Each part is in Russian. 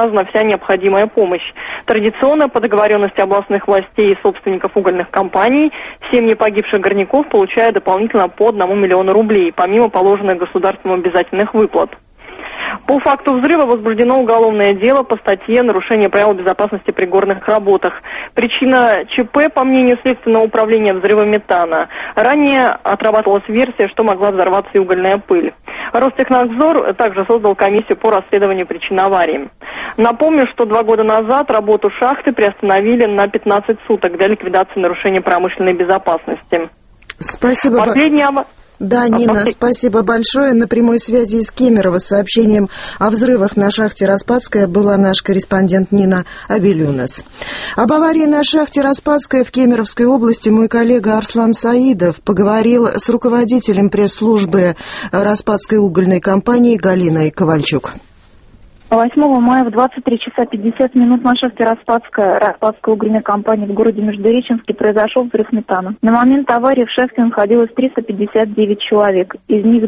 оказана вся необходимая помощь. Традиционно по договоренности областных властей и собственников угольных компаний семьи погибших горняков получают дополнительно по 1 миллиону рублей, помимо положенных государством обязательных выплат. По факту взрыва возбуждено уголовное дело по статье «Нарушение правил безопасности при горных работах». Причина ЧП, по мнению Следственного управления, взрыва метана. Ранее отрабатывалась версия, что могла взорваться и угольная пыль. Ростехнадзор также создал комиссию по расследованию причин аварии. Напомню, что 2 года назад работу шахты приостановили на 15 суток для ликвидации нарушения промышленной безопасности. Спасибо. Да, Нина, спасибо большое. На прямой связи из Кемерово с сообщением о взрывах на шахте Распадская была наш корреспондент Нина Авелюнас. Об аварии на шахте Распадская в Кемеровской области мой коллега Арслан Саидов поговорил с руководителем пресс-службы Распадской угольной компании Галиной Ковальчук. 8 мая в 23 часа 50 минут на шахте Распадская угольной компании в городе Междуреченске произошел взрыв метана. На момент аварии в шахте находилось 359 человек, из них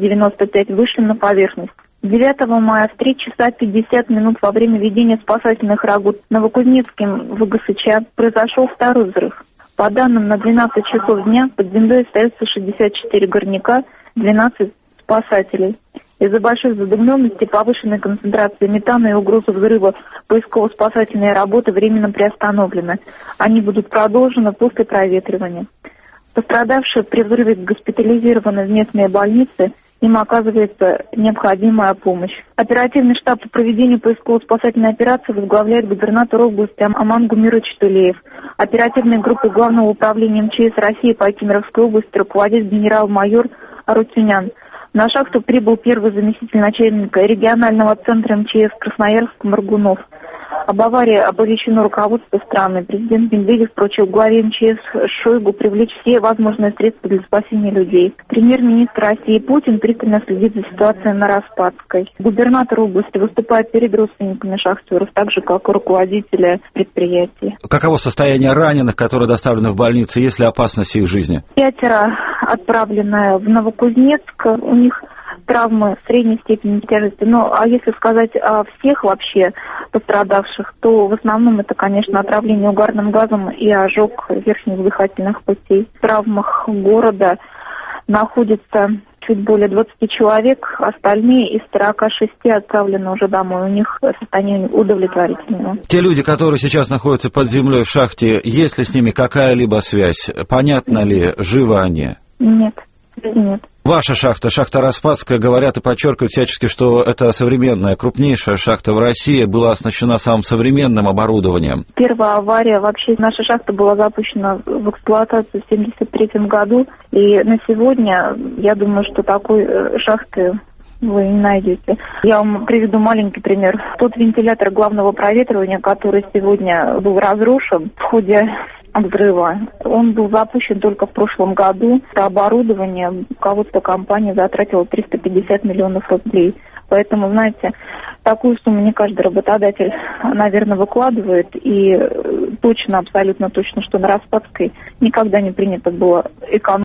295 вышли на поверхность. 9 мая в 3 часа 50 минут во время ведения спасательных работ Новокузнецким ВГСЧ произошел второй взрыв. По данным, на 12 часов дня под землей остается 64 горняка, 12 спасателей. Из-за большой задымленности, повышенной концентрации метана и угрозы взрыва поисково-спасательные работы временно приостановлены. Они будут продолжены после проветривания. Пострадавшие при взрыве госпитализированы в местные больницы, им оказывается необходимая помощь. Оперативный штаб по проведению поисково-спасательной операции возглавляет губернатор области Аман Гумирович Тулеев. Оперативной группой Главного управления МЧС России по Кемеровской области руководит генерал-майор Арутюнян. На шахту прибыл первый заместитель начальника регионального центра МЧС Красноярск Моргунов. Об аварии оповещено руководство страны. Президент Медведев поручил главе МЧС Шойгу привлечь все возможные средства для спасения людей. Премьер-министр России Путин пристально следит за ситуацией на Распадской. Губернатор области выступает перед родственниками шахтеров, так же, как и руководители предприятия. Каково состояние раненых, которые доставлены в больницу, есть ли опасность их жизни? 5 отправлены в Новокузнецк. У них травмы средней степени тяжести. А если сказать о всех вообще пострадавших, то в основном это, конечно, отравление угарным газом и ожог верхних дыхательных путей. В травмах города находится чуть более 20 человек, остальные из 46 отправлены уже домой. У них состояние удовлетворительное. Те люди, которые сейчас находятся под землей в шахте, есть ли с ними какая-либо связь? Понятно ли, живы они? Нет, нет. Ваша шахта, шахта Распадская, говорят и подчеркивают всячески, что это современная, крупнейшая шахта в России, была оснащена самым современным оборудованием. Первая авария, вообще наша шахта была запущена в эксплуатацию в 1973 году, и на сегодня, я думаю, что такой шахты вы не найдете. Я вам приведу маленький пример. Тот вентилятор главного проветривания, который сегодня был разрушен в ходе взрыва, он был запущен только в прошлом году. Это оборудование руководство компании затратило 350 миллионов рублей. Поэтому, знаете, такую сумму не каждый работодатель, наверное, выкладывает. И точно, абсолютно точно, что на Распадской никогда не принято было экономить.